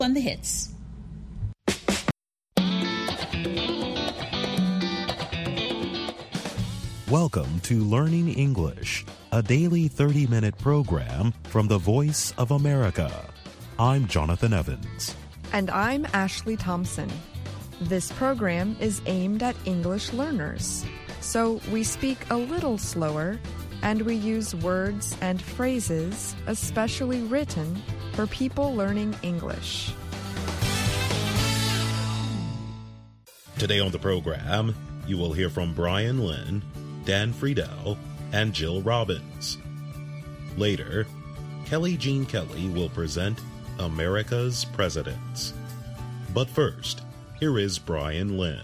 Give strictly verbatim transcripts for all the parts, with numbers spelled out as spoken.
on the hits. Welcome to Learning English, a daily thirty-minute program from the Voice of America. I'm Jonathan Evans. And I'm Ashley Thompson. This program is aimed at English learners, so we speak a little slower and we use words and phrases especially written for people learning English. Today on the program, you will hear from Brian Lynn, Dan Friedel, and Jill Robbins. Later, Kelly Jean Kelly will present America's Presidents. But first, here is Brian Lynn.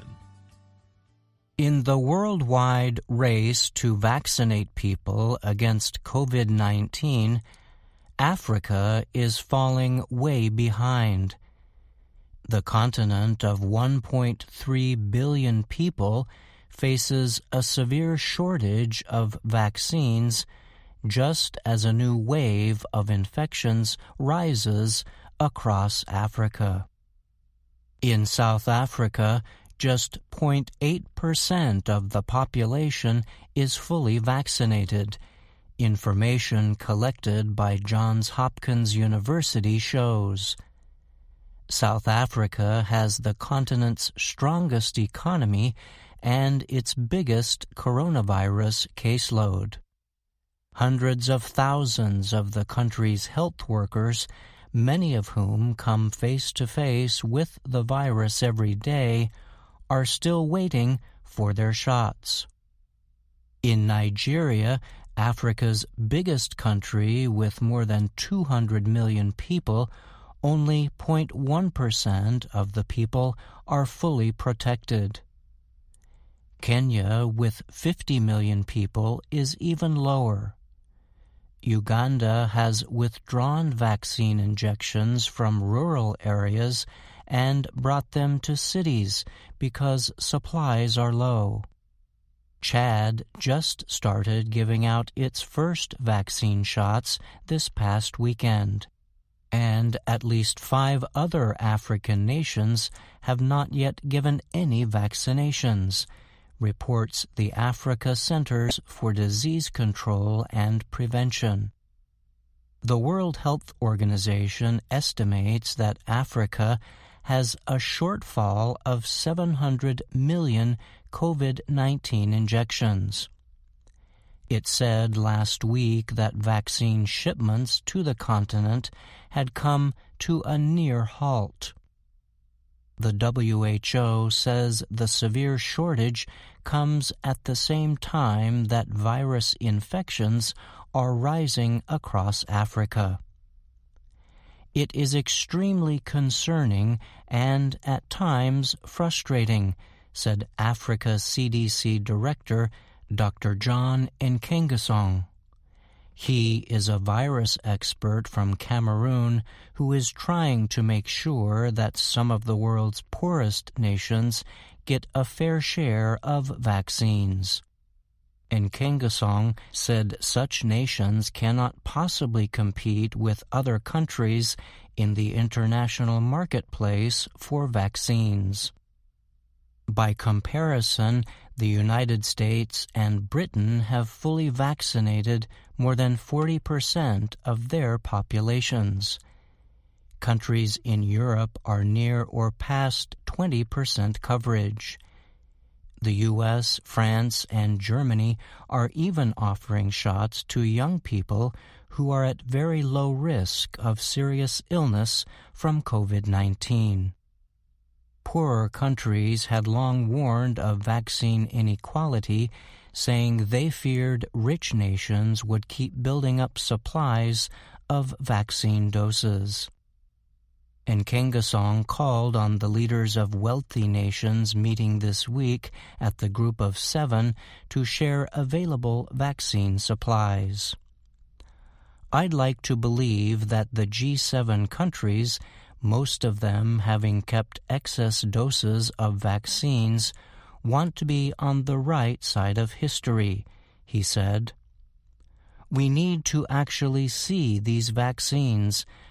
In the worldwide race to vaccinate people against covid nineteen, Africa is falling way behind. The continent of one point three billion people faces a severe shortage of vaccines just as a new wave of infections rises across Africa. In South Africa, just zero point eight percent of the population is fully vaccinated. Information collected by Johns Hopkins University shows. South Africa has the continent's strongest economy and its biggest coronavirus caseload. Hundreds of thousands of the country's health workers, many of whom come face-to-face with the virus every day, are still waiting for their shots. In Nigeria, Africa's biggest country with more than two hundred million people, only zero point one percent of the people are fully protected. Kenya, with fifty million people, is even lower. Uganda has withdrawn vaccine injections from rural areas and brought them to cities because supplies are low. Chad just started giving out its first vaccine shots this past weekend, and at least five other African nations have not yet given any vaccinations, reports the Africa Centers for Disease Control and Prevention. The World Health Organization estimates that Africa has a shortfall of seven hundred million covid nineteen injections. It said last week that vaccine shipments to the continent had come to a near halt. The W H O says the severe shortage comes at the same time that virus infections are rising across Africa. It is extremely concerning and, at times, frustrating, said Africa C D C Director Doctor John Nkengasong. He is a virus expert from Cameroon who is trying to make sure that some of the world's poorest nations get a fair share of vaccines. Nkengasong said such nations cannot possibly compete with other countries in the international marketplace for vaccines. By comparison, the United States and Britain have fully vaccinated more than forty percent of their populations. Countries in Europe are near or past twenty percent coverage. The U S, France, and Germany are even offering shots to young people who are at very low risk of serious illness from covid nineteen. Poorer countries had long warned of vaccine inequality, saying they feared rich nations would keep building up supplies of vaccine doses. Nkengasong called on the leaders of wealthy nations meeting this week at the Group of Seven to share available vaccine supplies. I'd like to believe that the G seven countries, most of them having kept excess doses of vaccines, want to be on the right side of history, he said. We need to actually see these vaccines,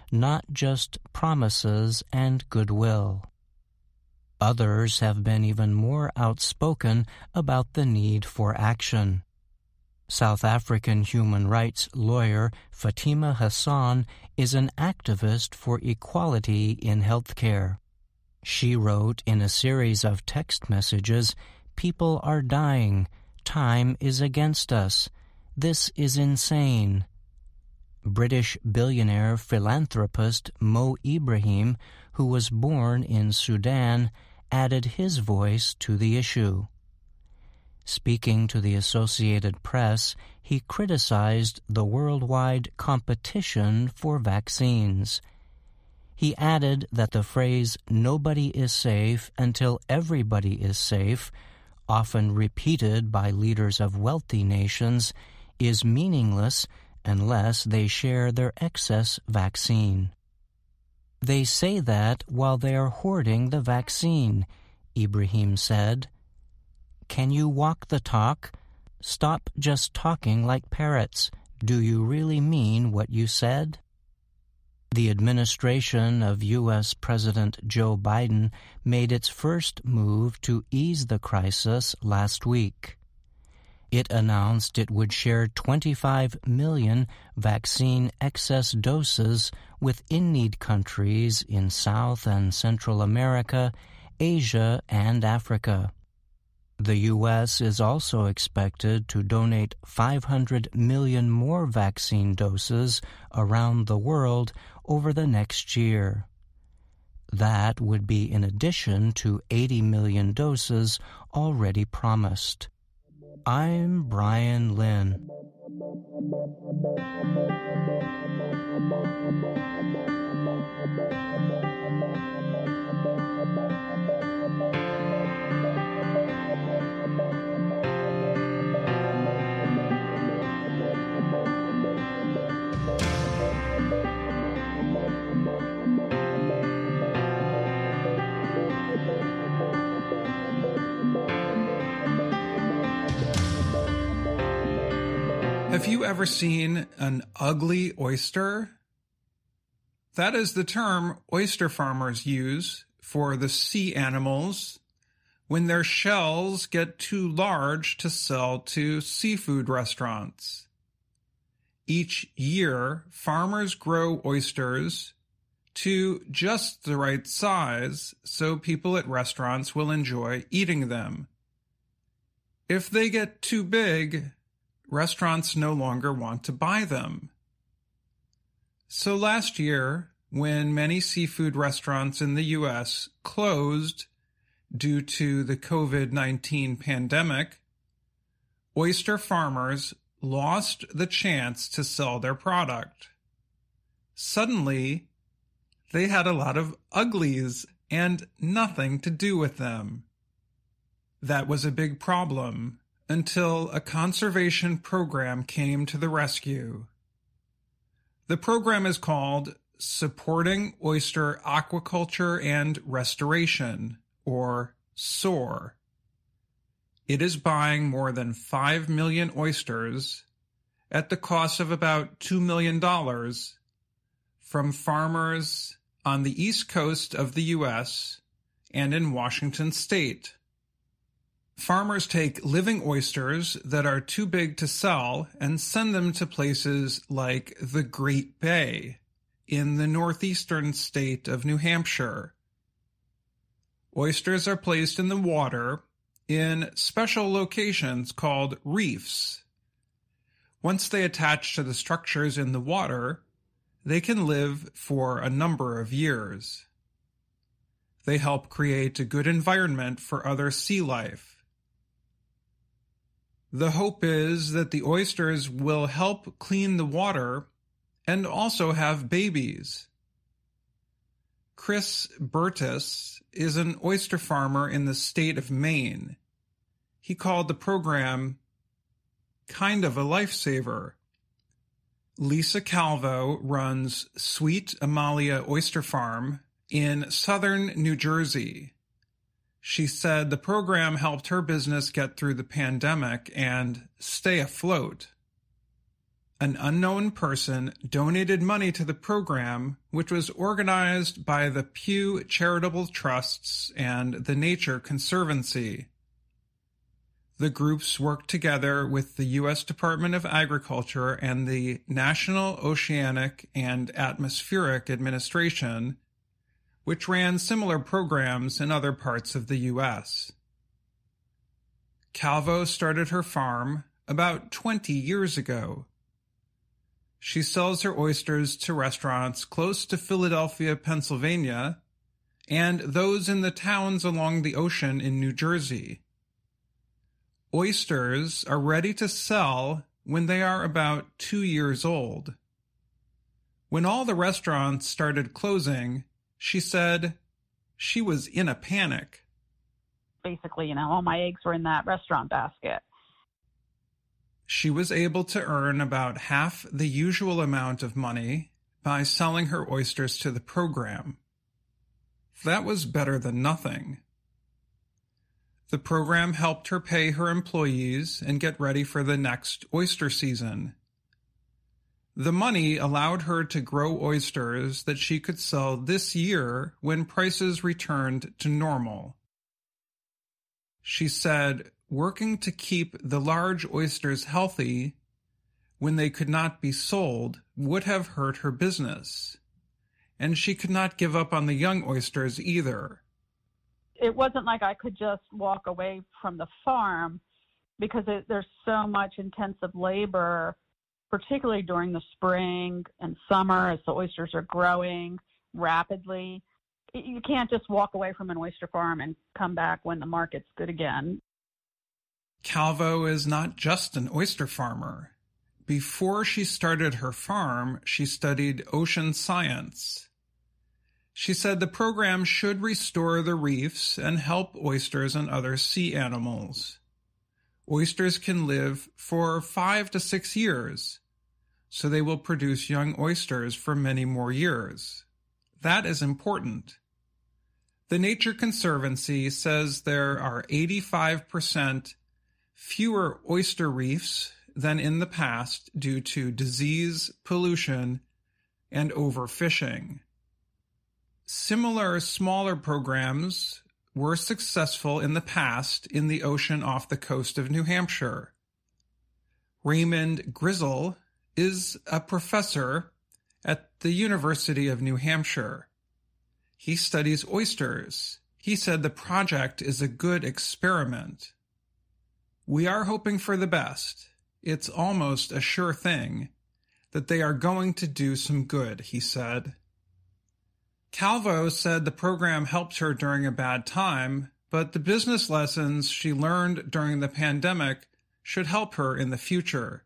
not just promises and goodwill. Others have been even more outspoken about the need for action. South African human rights lawyer Fatima Hassan is an activist for equality in healthcare. She wrote in a series of text messages, "People are dying. Time is against us. This is insane." British billionaire philanthropist Mo Ibrahim, who was born in Sudan, added his voice to the issue. Speaking to the Associated Press, he criticized the worldwide competition for vaccines. He added that the phrase, "nobody is safe until everybody is safe," often repeated by leaders of wealthy nations, is meaningless unless they share their excess vaccine. They say that while they are hoarding the vaccine, Ibrahim said. Can you walk the talk? Stop just talking like parrots. Do you really mean what you said? The administration of U S President Joe Biden made its first move to ease the crisis last week. It announced it would share twenty-five million vaccine excess doses with in-need countries in South and Central America, Asia, and Africa. The U S is also expected to donate five hundred million more vaccine doses around the world over the next year. That would be in addition to eighty million doses already promised. I'm Brian Lynn. Have you ever seen an ugly oyster? That is the term oyster farmers use for the sea animals when their shells get too large to sell to seafood restaurants. Each year, farmers grow oysters to just the right size so people at restaurants will enjoy eating them. If they get too big, restaurants no longer want to buy them. So last year, when many seafood restaurants in the U S closed due to the COVID nineteen pandemic, oyster farmers lost the chance to sell their product. Suddenly, they had a lot of uglies and nothing to do with them. That was a big problem until a conservation program came to the rescue. The program is called Supporting Oyster Aquaculture and Restoration, or SOAR. It is buying more than five million oysters at the cost of about two million dollars from farmers on the east coast of the U S and in Washington state. Farmers take living oysters that are too big to sell and send them to places like the Great Bay in the northeastern state of New Hampshire. Oysters are placed in the water in special locations called reefs. Once they attach to the structures in the water, they can live for a number of years. They help create a good environment for other sea life. The hope is that the oysters will help clean the water and also have babies. Chris Burtis is an oyster farmer in the state of Maine. He called the program kind of a lifesaver. Lisa Calvo runs Sweet Amalia Oyster Farm in southern New Jersey. She said the program helped her business get through the pandemic and stay afloat. an unknown person donated money to the program, which was organized by the Pew Charitable Trusts and the Nature Conservancy. The groups worked together with the U S Department of Agriculture and the National Oceanic and Atmospheric Administration, which ran similar programs in other parts of the U S. Calvo started her farm about twenty years ago. She sells her oysters to restaurants close to Philadelphia, Pennsylvania, and those in the towns along the ocean in New Jersey. Oysters are ready to sell when they are about two years old. When all the restaurants started closing, she said she was in a panic. Basically, you know, all my eggs were in that restaurant basket. She was able to earn about half the usual amount of money by selling her oysters to the program. That was better than nothing. The program helped her pay her employees and get ready for the next oyster season. The money allowed her to grow oysters that she could sell this year when prices returned to normal. She said, working to keep the large oysters healthy when they could not be sold would have hurt her business, and she could not give up on the young oysters either. It wasn't like I could just walk away from the farm because it, there's so much intensive labor, particularly during the spring and summer as the oysters are growing rapidly. You can't just walk away from an oyster farm and come back when the market's good again. Calvo is not just an oyster farmer. Before she started her farm, she studied ocean science. She said the program should restore the reefs and help oysters and other sea animals. Oysters can live for five to six years, so they will produce young oysters for many more years. That is important. The Nature Conservancy says there are eighty-five percent fewer oyster reefs than in the past due to disease, pollution, and overfishing. Similar smaller programs were successful in the past in the ocean off the coast of New Hampshire. Raymond Grizzle is a professor at the University of New Hampshire. He studies oysters. He said the project is a good experiment. We are hoping for the best. It's almost a sure thing that they are going to do some good, he said. Calvo said the program helped her during a bad time, but the business lessons she learned during the pandemic should help her in the future.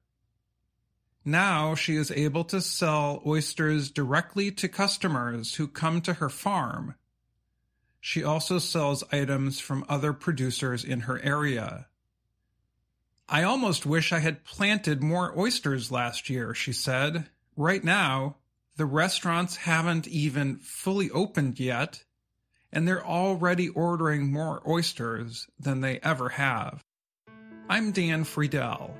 Now she is able to sell oysters directly to customers who come to her farm. She also sells items from other producers in her area. I almost wish I had planted more oysters last year, she said. Right now, the restaurants haven't even fully opened yet, and they're already ordering more oysters than they ever have. I'm Dan Friedel.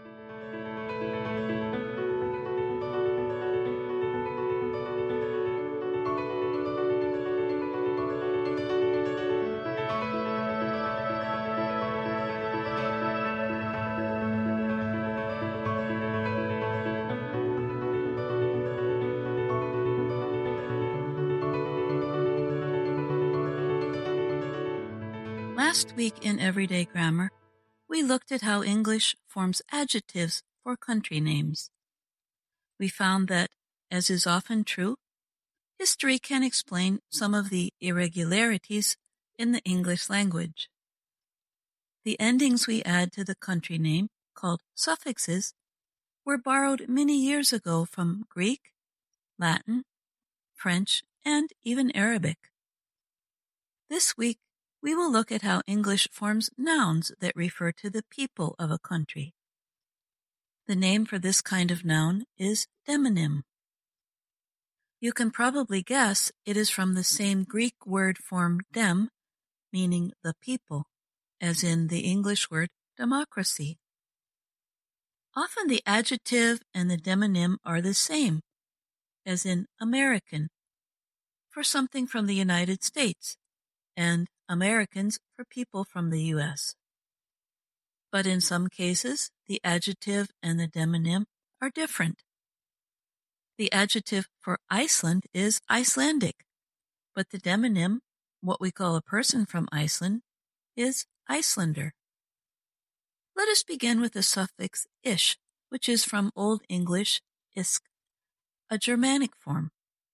Last week in Everyday Grammar, we looked at how English forms adjectives for country names. We found that, as is often true, history can explain some of the irregularities in the English language. The endings we add to the country name, called suffixes, were borrowed many years ago from Greek, Latin, French, and even Arabic. This week, we will look at how English forms nouns that refer to the people of a country. The name for this kind of noun is demonym. You can probably guess it is from the same Greek word form dem, meaning the people, as in the English word democracy. Often the adjective and the demonym are the same, as in American, for something from the United States, and Americans for people from the U S. But in some cases, the adjective and the demonym are different. The adjective for Iceland is Icelandic, but the demonym, what we call a person from Iceland, is Icelander. Let us begin with the suffix ish, which is from Old English isk, a Germanic form.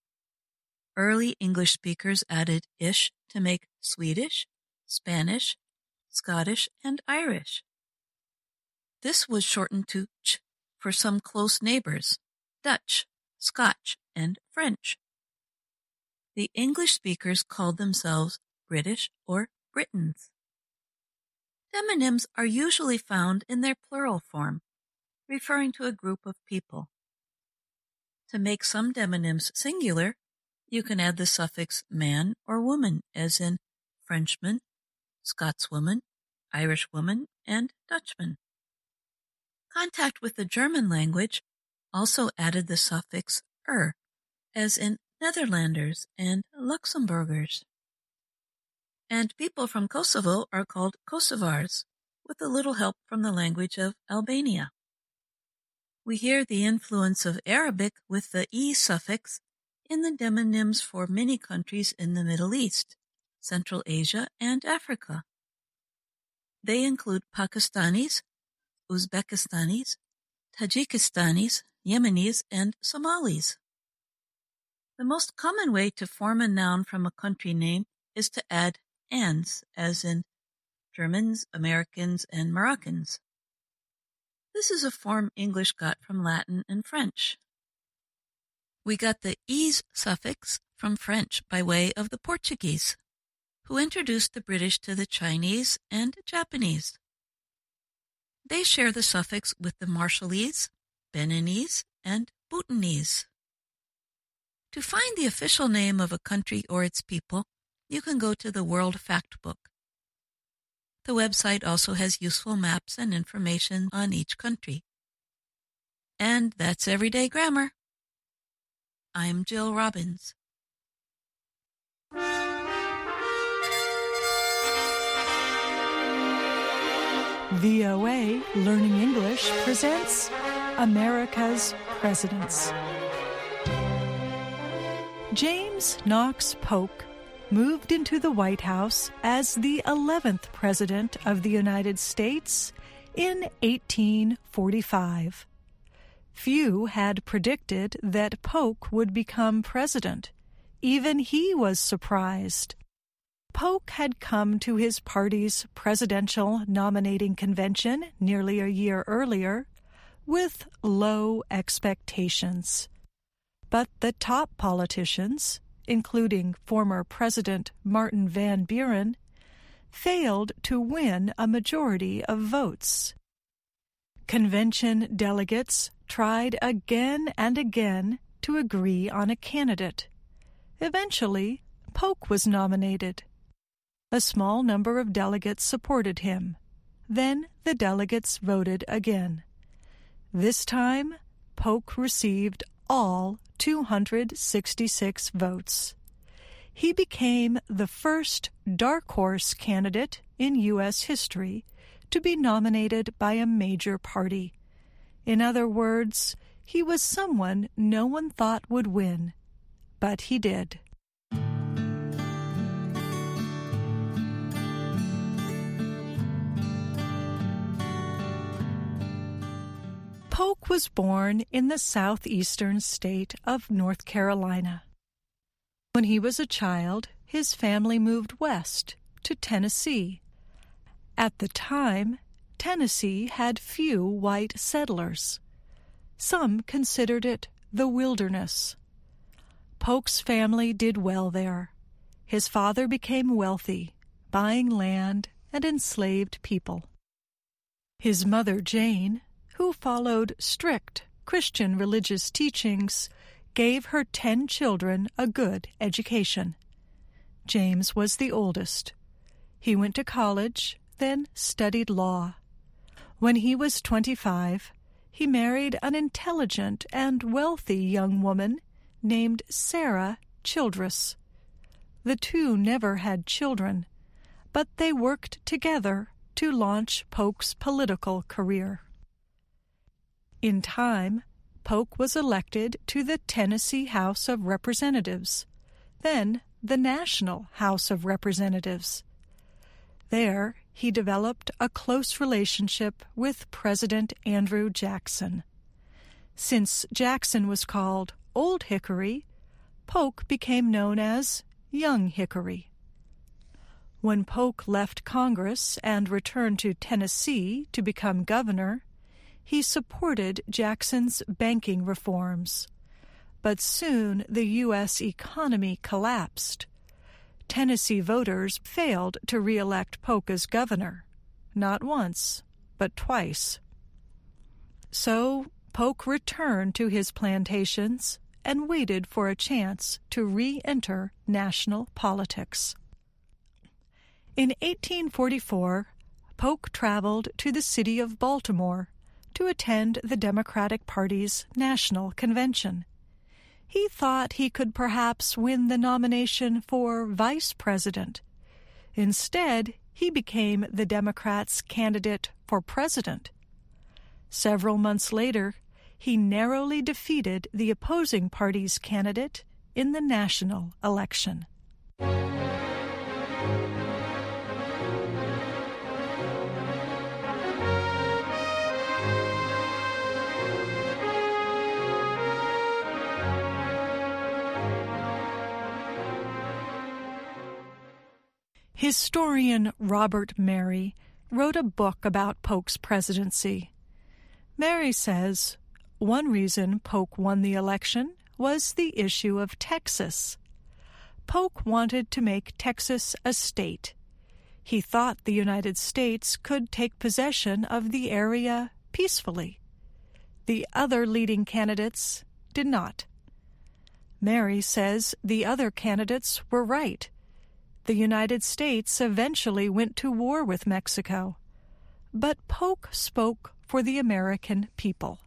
Early English speakers added ish to make Swedish, Spanish, Scottish, and Irish. This was shortened to ch for some close neighbors, Dutch, Scotch, and French. The English speakers called themselves British or Britons. Demonyms are usually found in their plural form, referring to a group of people. To make some demonyms singular, you can add the suffix man or woman, as in Frenchman, Scotswoman, Irishwoman, and Dutchman. Contact with the German language also added the suffix er, as in Netherlanders and Luxembourgers. And people from Kosovo are called Kosovars, with a little help from the language of Albania. We hear the influence of Arabic with the e suffix in the demonyms for many countries in the Middle East, Central Asia, and Africa. They include Pakistanis, Uzbekistanis, Tajikistanis, Yemenis, and Somalis. The most common way to form a noun from a country name is to add ans, as in Germans, Americans, and Moroccans. This is a form English got from Latin and French. We got the -ese suffix from French by way of the Portuguese, who introduced the British to the Chinese and Japanese. They share the suffix with the Marshallese, Beninese, and Bhutanese. To find the official name of a country or its people, you can go to the World Factbook. The website also has useful maps and information on each country. And that's Everyday Grammar. I'm Jill Robbins. V O A Learning English presents America's Presidents. James Knox Polk moved into the White House as the eleventh President of the United States in eighteen forty-five. Few had predicted that Polk would become president. Even he was surprised. Polk had come to his party's presidential nominating convention nearly a year earlier with low expectations. But the top politicians, including former President Martin Van Buren, failed to win a majority of votes. Convention delegates tried again and again to agree on a candidate. Eventually, Polk was nominated. A small number of delegates supported him. Then the delegates voted again. This time, Polk received all two hundred sixty-six votes. He became the first dark horse candidate in U S history to be nominated by a major party. In other words, he was someone no one thought would win, but he did. Polk was born in the southeastern state of North Carolina. When he was a child, his family moved west to Tennessee. At the time, Tennessee had few white settlers. Some considered it the wilderness. Polk's family did well there. His father became wealthy, buying land and enslaved people. His mother, Jane, who followed strict Christian religious teachings, gave her ten children a good education. James was the oldest. He went to college, then studied law. When he was twenty-five, he married an intelligent and wealthy young woman named Sarah Childress. The two never had children, but they worked together to launch Polk's political career. In time, Polk was elected to the Tennessee House of Representatives, then the National House of Representatives. There, he developed a close relationship with President Andrew Jackson. Since Jackson was called Old Hickory, Polk became known as Young Hickory. When Polk left Congress and returned to Tennessee to become governor, he supported Jackson's banking reforms. But soon the U S economy collapsed. Tennessee voters failed to re-elect Polk as governor, not once, but twice. So Polk returned to his plantations and waited for a chance to re-enter national politics. In eighteen forty-four, Polk traveled to the city of Baltimore to attend the Democratic Party's national convention. He thought he could perhaps win the nomination for vice president. Instead, he became the Democrats' candidate for president. Several months later, he narrowly defeated the opposing party's candidate in the national election. Historian Robert Merry wrote a book about Polk's presidency. Merry says, one reason Polk won the election was the issue of Texas. Polk wanted to make Texas a state. He thought the United States could take possession of the area peacefully. The other leading candidates did not. Merry says the other candidates were right. The United States eventually went to war with Mexico, but Polk spoke for the American people.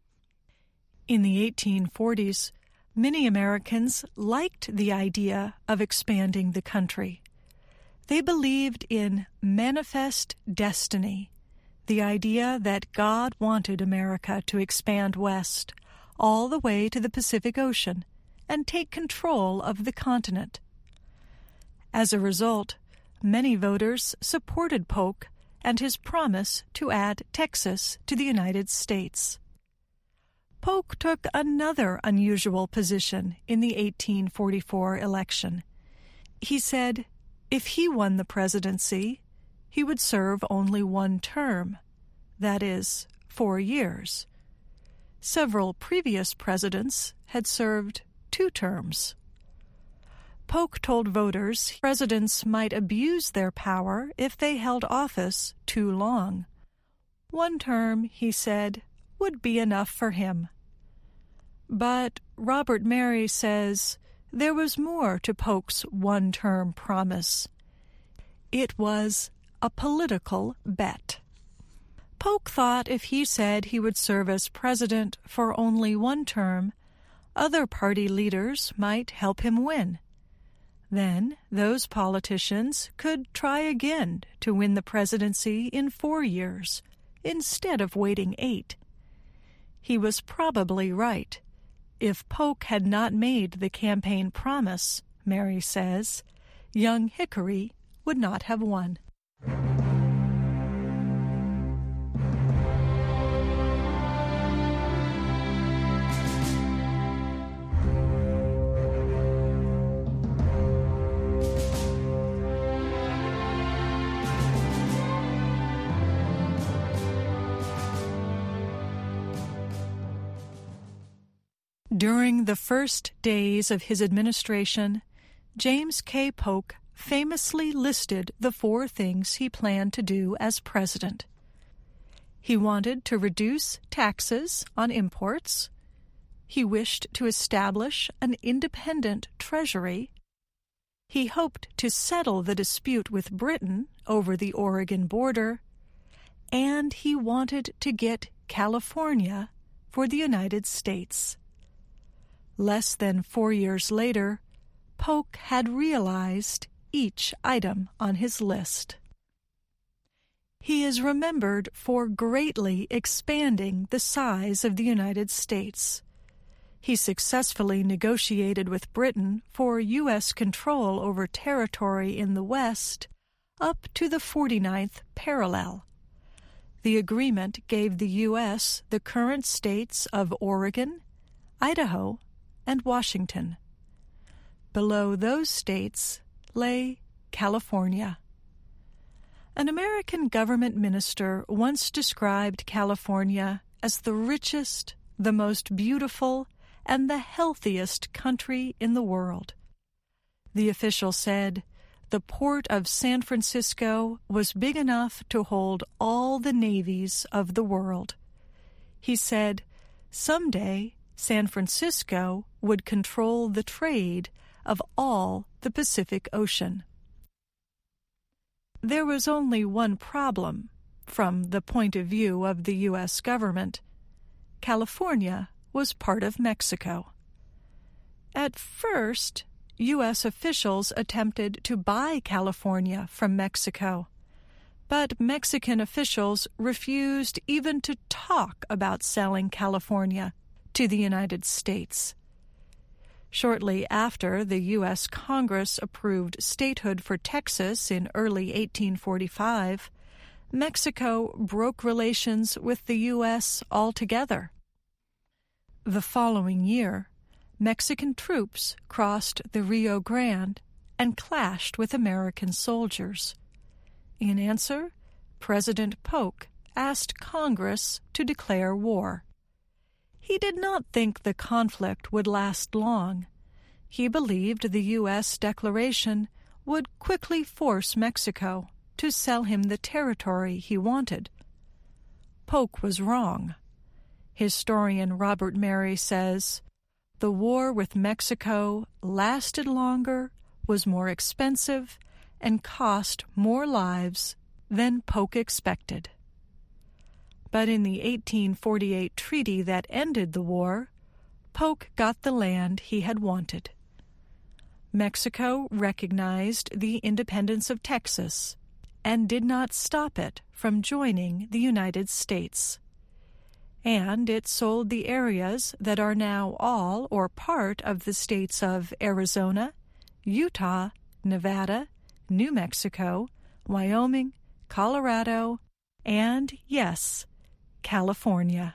In the eighteen forties, many Americans liked the idea of expanding the country. They believed in manifest destiny, the idea that God wanted America to expand west, all the way to the Pacific Ocean, and take control of the continent. As a result, many voters supported Polk and his promise to add Texas to the United States. Polk took another unusual position in the eighteen forty-four election. He said if he won the presidency, he would serve only one term, that is, four years. Several previous presidents had served two terms. Polk told voters presidents might abuse their power if they held office too long. One term, he said, would be enough for him. But Robert Merry says there was more to Polk's one-term promise. It was a political bet. Polk thought if he said he would serve as president for only one term, other party leaders might help him win. Then those politicians could try again to win the presidency in four years, instead of waiting eight. He was probably right. If Polk had not made the campaign promise, Merry says, Young Hickory would not have won. During the first days of his administration, James K. Polk famously listed the four things he planned to do as president. He wanted to reduce taxes on imports. He wished to establish an independent treasury. He hoped to settle the dispute with Britain over the Oregon border. And he wanted to get California for the United States. Less than four years later, Polk had realized each item on his list. He is remembered for greatly expanding the size of the United States. He successfully negotiated with Britain for U S control over territory in the West up to the forty-ninth parallel. The agreement gave the U S the current states of Oregon, Idaho, and Washington. Below those states lay California. An American government minister once described California as the richest, the most beautiful, and the healthiest country in the world. The official said, "The port of San Francisco was big enough to hold all the navies of the world." He said, "Someday San Francisco would control the trade of all the Pacific Ocean." There was only one problem from the point of view of the U S government. California was part of Mexico. At first, U S officials attempted to buy California from Mexico, but Mexican officials refused even to talk about selling California to the United States. Shortly after the U S Congress approved statehood for Texas in early eighteen forty-five, Mexico broke relations with the U S altogether. The following year, Mexican troops crossed the Rio Grande and clashed with American soldiers. In answer, President Polk asked Congress to declare war. He did not think the conflict would last long. He believed the U S declaration would quickly force Mexico to sell him the territory he wanted. Polk was wrong. Historian Robert Mary says, "The war with Mexico lasted longer, was more expensive, and cost more lives than Polk expected." But in the eighteen forty-eight treaty that ended the war, Polk got the land he had wanted. Mexico recognized the independence of Texas and did not stop it from joining the United States. And it sold the areas that are now all or part of the states of Arizona, Utah, Nevada, New Mexico, Wyoming, Colorado, and, yes, California.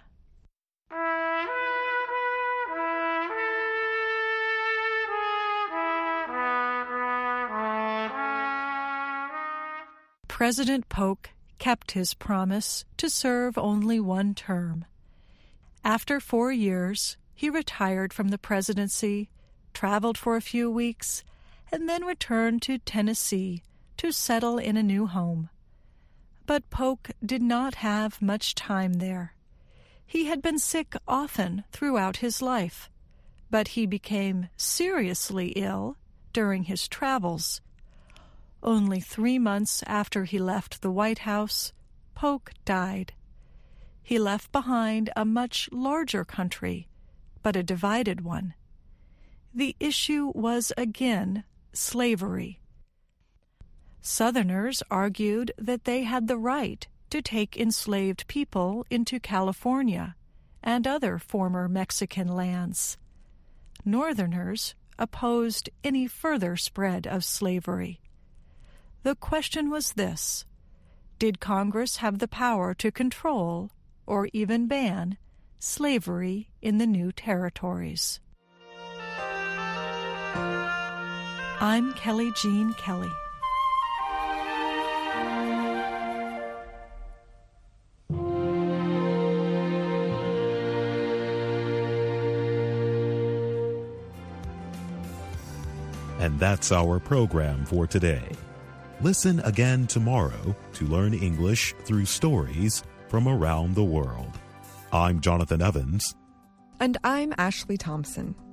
President Polk kept his promise to serve only one term. After four years, he retired from the presidency, traveled for a few weeks, and then returned to Tennessee to settle in a new home. But Polk did not have much time there. He had been sick often throughout his life, but he became seriously ill during his travels. Only three months after he left the White House, Polk died. He left behind a much larger country, but a divided one. The issue was again slavery. Southerners argued that they had the right to take enslaved people into California and other former Mexican lands. Northerners opposed any further spread of slavery. The question was this: did Congress have the power to control or even ban slavery in the new territories? I'm Kelly Jean Kelly. And that's our program for today. Listen again tomorrow to learn English through stories from around the world. I'm Jonathan Evans. And I'm Ashley Thompson.